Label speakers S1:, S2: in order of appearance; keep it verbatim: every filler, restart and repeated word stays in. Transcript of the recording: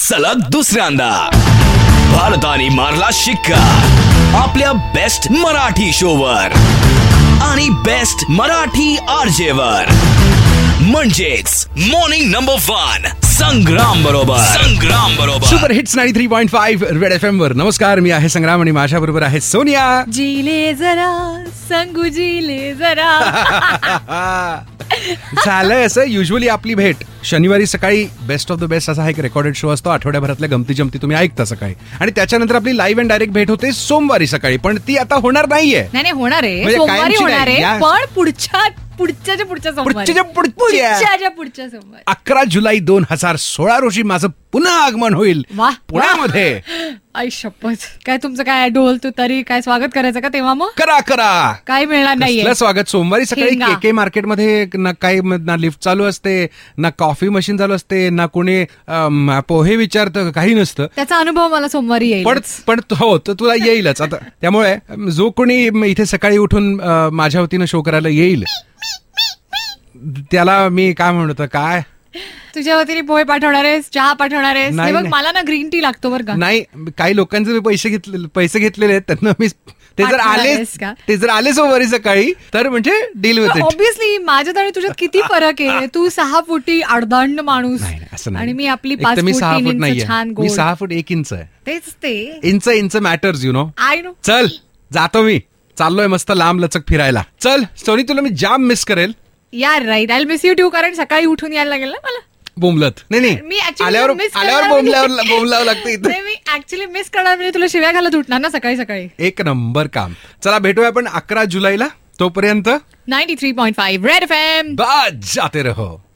S1: सलग दुसऱ्यांदा भारताने मारला शिक्का आपल्या बेस्ट मराठी शोवर आणि बेस्ट मराठी आरजे वर, म्हणजेच मॉर्निंग नंबर वन संग्राम बरोबर संग्राम बरोबर
S2: super hits ninety three point five red FM एम वर. नमस्कार, मी आहे संग्राम आणि माझ्या बरोबर आहे सोनिया.
S3: जिले जरा संगू जिले जरा.
S2: झालंय असं, युजली आपली भेट शनिवारी सकाळी बेस्ट ऑफ द बेस्ट असा एक रेकॉर्डेड शो असतो. आठवड्याभरातल्या गमती जमती तुम्ही ऐकता सकाळी, आणि त्याच्यानंतर आपली लाईव्ह अँड डायरेक्ट भेट होते सोमवारी सकाळी. पण ती आता होणार नाहीये.
S3: नाही नाही होणार आहे,
S2: म्हणजे
S3: सोमवारी
S2: कायमची
S3: होणार
S2: नाही.
S3: आहे,
S2: या-
S3: पण पुढच्या पुढच्याच्या पुढच्या सोमवारी
S2: पुढच्या पुढच्या
S3: पुढच्याच्या पुढच्या सोमवारी
S2: अकरा जुलै दोन हजार सोळा रोजी माझं पुन्हा आगमन होईल
S3: वाह,
S2: पुण्यामध्ये.
S3: आई शपथ. काय तुमचं काय ढोल तू तरी काय स्वागत करायचं का तेव्हा? मग
S2: करा करा
S3: काय मिळणार नाहीये.
S2: कसलं स्वागत. सोमवारी सकाळी
S3: ठेंगा.
S2: के के मार्केटमध्ये ना काही ना लिफ्ट चालू असते, ना कॉफी मशीन चालू असते, ना कोणी अम, पोहे विचारतं, काही नसतं.
S3: त्याचा अनुभव मला सोमवारी येईल.
S2: पण पण हो तर तुला येईलच आता. त्यामुळे जो कोणी इथे सकाळी उठून अ, माझ्या वतीनं शो करायला येईल त्याला मी काय म्हणतो, काय
S3: तुझ्या वतीने पोहे पाठवणार आहेस, चहा पाठवणार आहेस.
S2: नाही,
S3: हे बघ,
S2: नाही.
S3: मला ना ग्रीन टी लागतो बरं का.
S2: नाही, काही लोकांचे मी पैसे घेतले पैसे घेतलेले आहेत त्यांना मी ते जर
S3: पाठवणार
S2: आले
S3: आहेस का?
S2: ते जर आले सोमवारी सकाळी तर म्हणजे डील विथ इट.
S3: ऑब्विसली माझ्यात आणि तुझ्यात किती फरक आहे. तू सहा फुटी अर्धंड माणूस
S2: नाही, नाही, असं नाही.
S3: आणि मी आपली
S2: एक
S3: पाच
S2: तर मी
S3: फूट
S2: सहा
S3: तीन
S2: फूट
S3: इंच
S2: नाहीये,
S3: छान
S2: मी
S3: गोल.
S2: सहा फूट एक इंच आहे.
S3: तेच ते
S2: inch inch matters you know.
S3: I know.
S2: चल जातो मी, चाललोय मस्त लांब लचक फिरायला. चल सोनी, तुला मी जाम मिस करेल.
S3: यार right, I miss you too, कारण सकाळी उठून यायला लागेल ना मला.
S2: बोंबलत नाही
S3: मी
S2: नाही
S3: actually
S2: आल्यावर
S3: miss
S2: आल्यावर
S3: करणार
S2: बोंबल्यावर
S3: नाही.
S2: बोंबलावं लागतं इथं.
S3: नाही, मी ऍक्च्युली मिस करणार म्हणजे तुला शिव्या घालत उठणार ना सकाळी सकाळी.
S2: एक नंबर काम. चला भेटूया आपण अकरा जुलैला. तोपर्यंत
S3: ninety three point five red FM एम
S2: बस जाते रहो.